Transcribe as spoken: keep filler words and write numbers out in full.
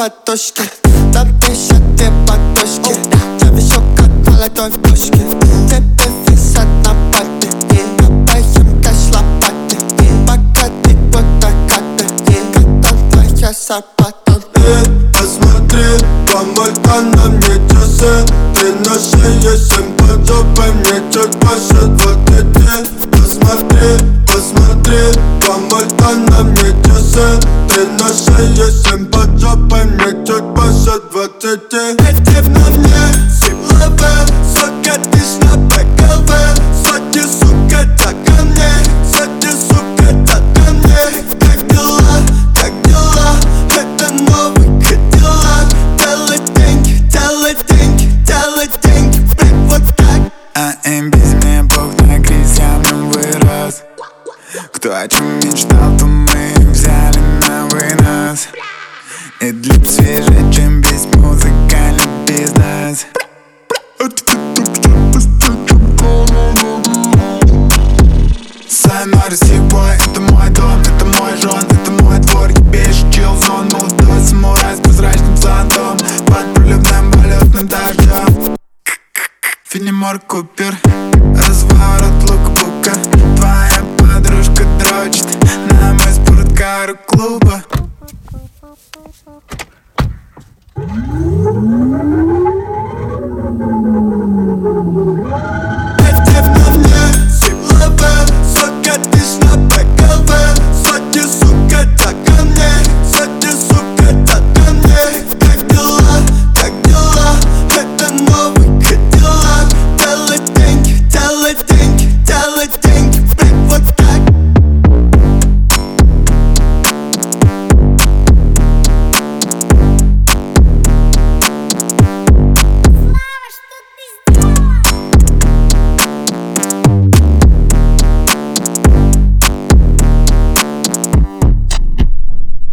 подушке. Нам дышат две подушки. Я вижу, как молодой в пушке. Тебе висят на пальце. Копаем кэш лопаты. Пока ты будто коты. Готов твоя зарплата. Посмотри, помой-ка на мне часы. Ты на шее, семь под жопой, мне чуть больше двадцати. Посмотри, посмотри, помой-ка на мне часы. Ты на шее, семь под жопой, мне чуть больше двадцати. Эти на мне силовые, сука, ты ж на БКВ. Сотни, сука, так ко мне, сотни, сука, так ко мне. Как дела, как дела, это новый Кадиллак. Делай деньги, делай деньги, делай деньги, блин, вот так. А им без меня бог на кризис, я в нем вырос. Кто о чем мечтал, то мы взяли на вынос. И для свежее, чем весь музыкальный бизнес. Сайнори сибой, это мой дом, это мой жон, это мой двор, ебейший чилзон. Молодой самурай с прозрачным зонтом, под проливным полетным дождем. Филимор Купер, разворот лукбука. Твоя подружка дрочит на мой спорткар клуба.